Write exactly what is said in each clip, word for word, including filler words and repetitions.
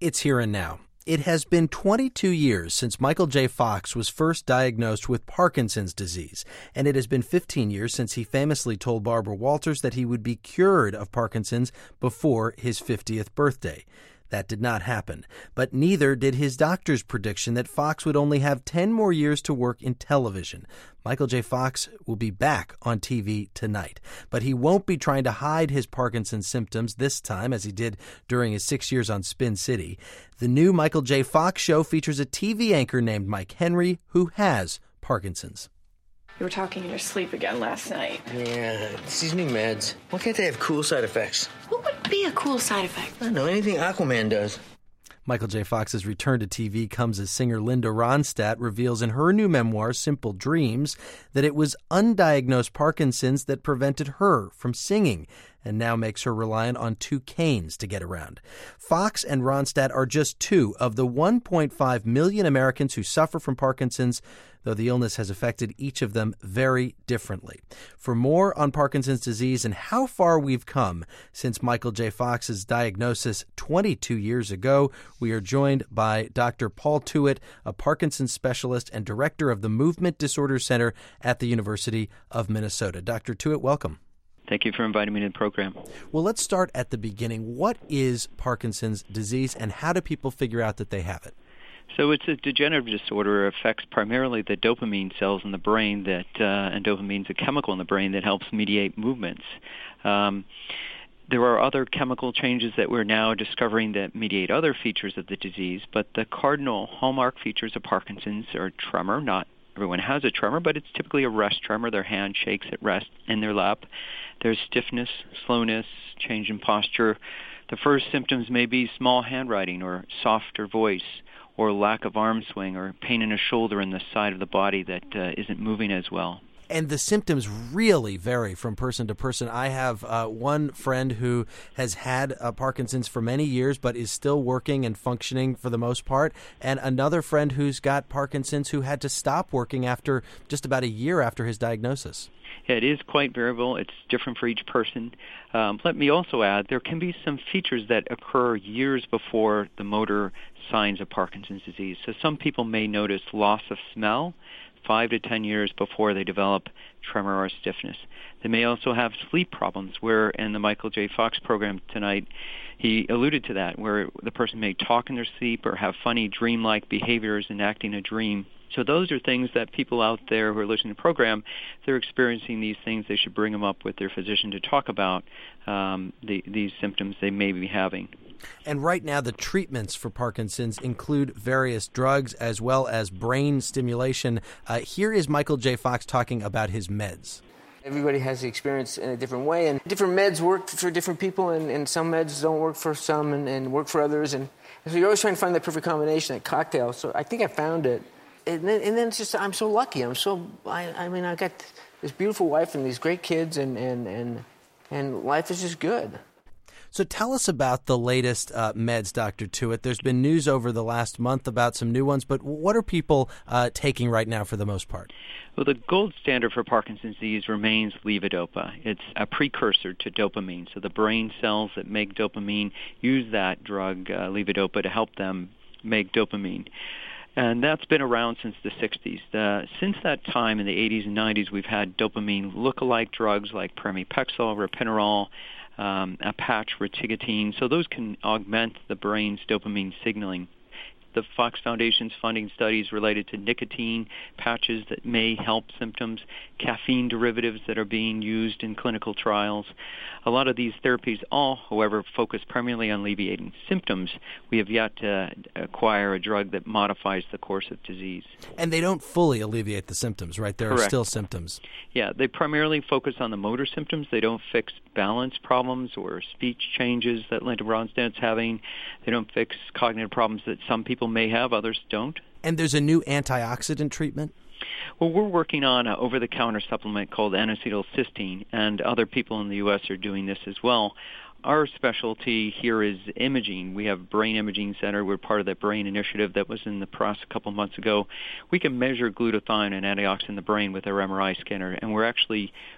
It's here and now. It has been twenty-two years since Michael J. Fox was first diagnosed with Parkinson's disease, and it has been fifteen years since he famously told Barbara Walters that he would be cured of Parkinson's before his fiftieth birthday. That did not happen, but neither did his doctor's prediction that Fox would only have ten more years to work in television. Michael J. Fox will be back on T V tonight, but he won't be trying to hide his Parkinson's symptoms this time as he did during his six years on Spin City. The new Michael J. Fox show features a T V anchor named Mike Henry who has Parkinson's. You were talking in your sleep again last night. Yeah, it's these new meds. Why can't they have cool side effects? What would be a cool side effect? I don't know, anything Aquaman does. Michael J. Fox's return to T V comes as singer Linda Ronstadt reveals in her new memoir, Simple Dreams, that it was undiagnosed Parkinson's that prevented her from singing and now makes her reliant on two canes to get around. Fox and Ronstadt are just two of the one point five million Americans who suffer from Parkinson's, though the illness has affected each of them very differently. For more on Parkinson's disease and how far we've come since Michael J. Fox's diagnosis twenty-two years ago, we are joined by Doctor Paul Tuitt, a Parkinson's specialist and director of the Movement Disorder Center at the University of Minnesota. Doctor Tuitt, welcome. Thank you for inviting me to the program. Well, let's start at the beginning. What is Parkinson's disease, and how do people figure out that they have it? So it's a degenerative disorder. It affects primarily the dopamine cells in the brain, that uh, and dopamine is a chemical in the brain that helps mediate movements. Um, there are other chemical changes that we're now discovering that mediate other features of the disease, but the cardinal hallmark features of Parkinson's are tremor. Not everyone has a tremor, but it's typically a rest tremor. Their hand shakes at rest in their lap. There's stiffness, slowness, change in posture. The first symptoms may be small handwriting or softer voice, or lack of arm swing, or pain in a shoulder in the side of the body that uh, isn't moving as well. And the symptoms really vary from person to person. I have uh, one friend who has had uh, Parkinson's for many years but is still working and functioning for the most part, and another friend who's got Parkinson's who had to stop working after just about a year after his diagnosis. Yeah, it is quite variable. It's different for each person. Um, let me also add, there can be some features that occur years before the motor signs of Parkinson's disease. So some people may notice loss of smell five to ten years before they develop tremor or stiffness. They may also have sleep problems, where in the Michael J. Fox program tonight, he alluded to that, where the person may talk in their sleep or have funny dreamlike behaviors enacting a dream. So those are things that people out there who are listening to the program, if they're experiencing these things, they should bring them up with their physician to talk about um, the, these symptoms they may be having. And right now, the treatments for Parkinson's include various drugs as well as brain stimulation. Uh, here is Michael J. Fox talking about his meds. Everybody has the experience in a different way, and different meds work for different people, and, and some meds don't work for some and, and work for others. And, and so you're always trying to find that perfect combination, that cocktail. So I think I found it. And then, and then it's just, I'm so lucky. I'm so, I, I mean, I got this beautiful wife and these great kids, and, and, and, and life is just good. So tell us about the latest uh, meds, Doctor Tuitt. There's been news over the last month about some new ones, but what are people uh, taking right now for the most part? Well, the gold standard for Parkinson's disease remains levodopa. It's a precursor to dopamine. So the brain cells that make dopamine use that drug, uh, levodopa, to help them make dopamine. And that's been around since the sixties. Uh, since that time in the eighties and nineties, we've had dopamine look-alike drugs like pramipexole, ropinirole, um, a patch, retigatin. So those can augment the brain's dopamine signaling. The Fox Foundation's funding studies related to nicotine patches that may help symptoms, caffeine derivatives that are being used in clinical trials. A lot of these therapies all, however, focus primarily on alleviating symptoms. We have yet to acquire a drug that modifies the course of disease. And they don't fully alleviate the symptoms, right? There Correct. are still symptoms. Yeah, they primarily focus on the motor symptoms. They don't fix balance problems or speech changes that Linda Ronstadt's having. They don't fix cognitive problems that some people may have, others don't. And there's a new antioxidant treatment? Well, we're working on an over-the-counter supplement called N-acetylcysteine, and other people in the U S are doing this as well. Our specialty here is imaging. We have a Brain Imaging Center. We're part of that Brain Initiative that was in the press a couple months ago. We can measure glutathione and antioxidant in the brain with our M R I scanner, and we're actually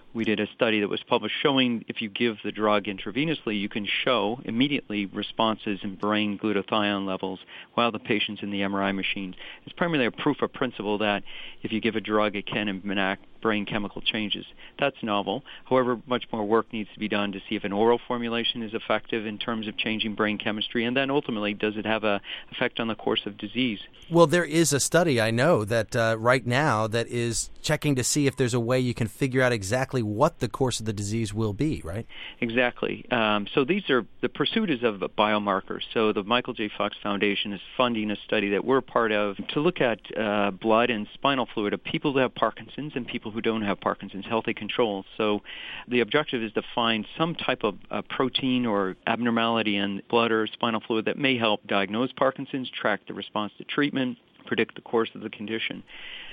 We did a study that was published showing if you give the drug intravenously, you can show immediately responses in brain glutathione levels while the patient's in the M R I machine. It's primarily a proof of principle that if you give a drug, it can enact brain chemical changes. That's novel. However, much more work needs to be done to see if an oral formulation is effective in terms of changing brain chemistry, and then ultimately, does it have an effect on the course of disease? Well, there is a study, I know, that uh, right now that is checking to see if there's a way you can figure out exactly what the course of the disease will be, right? Exactly. Um, so these are, the pursuit is of biomarkers. So the Michael J. Fox Foundation is funding a study that we're part of to look at uh, blood and spinal fluid of people who have Parkinson's and people who don't have Parkinson's, healthy controls. So the objective is to find some type of uh, protein or abnormality in blood or spinal fluid that may help diagnose Parkinson's, track the response to treatment, predict the course of the condition.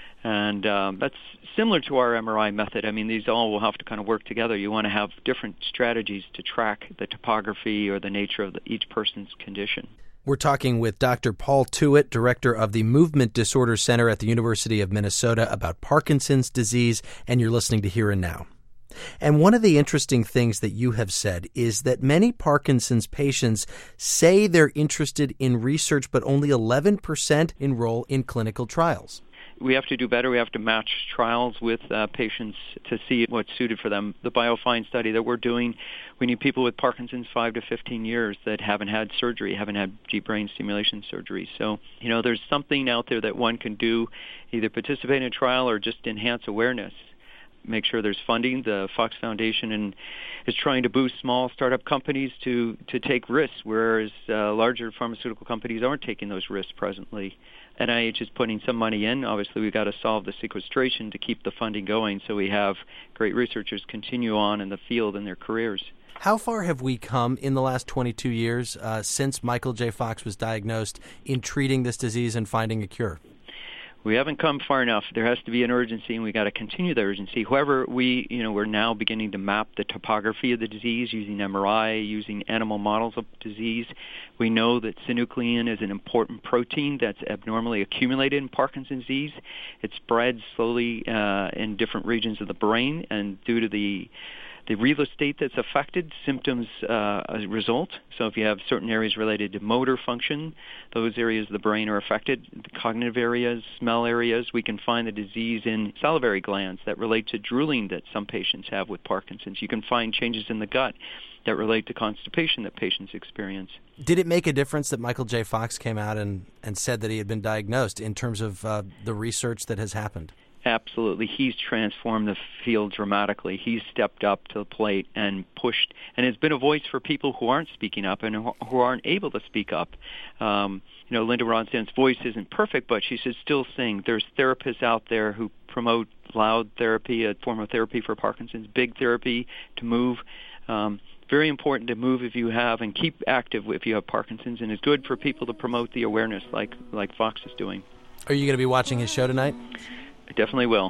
And um, that's similar to our M R I method. I mean, these all will have to kind of work together. You want to have different strategies to track the topography or the nature of the, each person's condition. We're talking with Doctor Paul Tuitt, director of the Movement Disorder Center at the University of Minnesota, about Parkinson's disease, and you're listening to Here and Now. And one of the interesting things that you have said is that many Parkinson's patients say they're interested in research, but only eleven percent enroll in clinical trials. We have to do better. We have to match trials with uh, patients to see what's suited for them. The BioFind study that we're doing, we need people with Parkinson's five to fifteen years that haven't had surgery, haven't had deep brain stimulation surgery. So, you know, there's something out there that one can do, either participate in a trial or just enhance awareness. Make sure there's funding. The Fox Foundation and is trying to boost small startup companies to, to take risks, whereas uh, larger pharmaceutical companies aren't taking those risks presently. N I H is putting some money in. Obviously, we've got to solve the sequestration to keep the funding going so we have great researchers continue on in the field in their careers. How far have we come in the last twenty-two years uh, since Michael J. Fox was diagnosed in treating this disease and finding a cure? We haven't come far enough. There has to be an urgency, and we got to continue the urgency. However, we, you know, we're now beginning to map the topography of the disease using M R I, using animal models of disease. We know that synuclein is an important protein that's abnormally accumulated in Parkinson's disease. It spreads slowly uh, in different regions of the brain, and due to the The real estate that's affected, symptoms uh, result. So if you have certain areas related to motor function, those areas of the brain are affected. The cognitive areas, smell areas, we can find the disease in salivary glands that relate to drooling that some patients have with Parkinson's. You can find changes in the gut that relate to constipation that patients experience. Did it make a difference that Michael J. Fox came out and, and said that he had been diagnosed in terms of uh, the research that has happened? Absolutely. He's transformed the field dramatically. He's stepped up to the plate and pushed, and has been a voice for people who aren't speaking up and who aren't able to speak up. Um, you know, Linda Ronstadt's voice isn't perfect, but she should still sing. There's therapists out there who promote loud therapy, a form of therapy for Parkinson's, big therapy to move. Um, very important to move if you have, and keep active if you have Parkinson's, and it's good for people to promote the awareness like, like Fox is doing. Are you going to be watching his show tonight? I definitely will.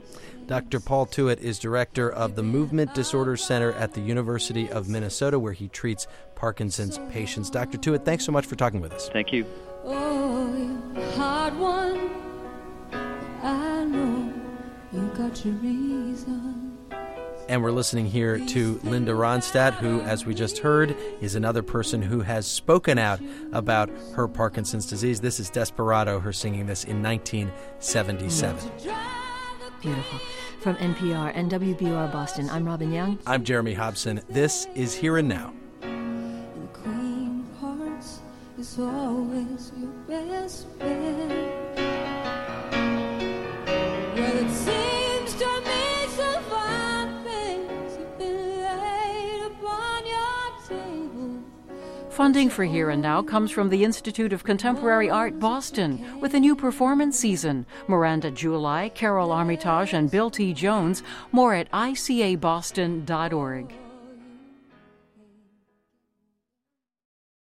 Doctor Paul Tuitt is director of the Movement Disorder Center at the University of Minnesota, where he treats Parkinson's patients. Doctor Tuitt, thanks so much for talking with us. Thank you. Oh, you're a hard one. I know you got your reason. And we're listening here to Linda Ronstadt, who, as we just heard, is another person who has spoken out about her Parkinson's disease. This is Desperado, her singing this in nineteen seventy-seven. Beautiful. From N P R and W B U R Boston, I'm Robin Young. I'm Jeremy Hobson. This is Here and Now. And the queen of hearts is always your best friend. Well, it seems to me so fine things have been laid upon your table. Funding for Here and Now comes from the Institute of Contemporary Art, Boston, with a new performance season. Miranda July, Carol Armitage, and Bill T. Jones. More at I C A boston dot org.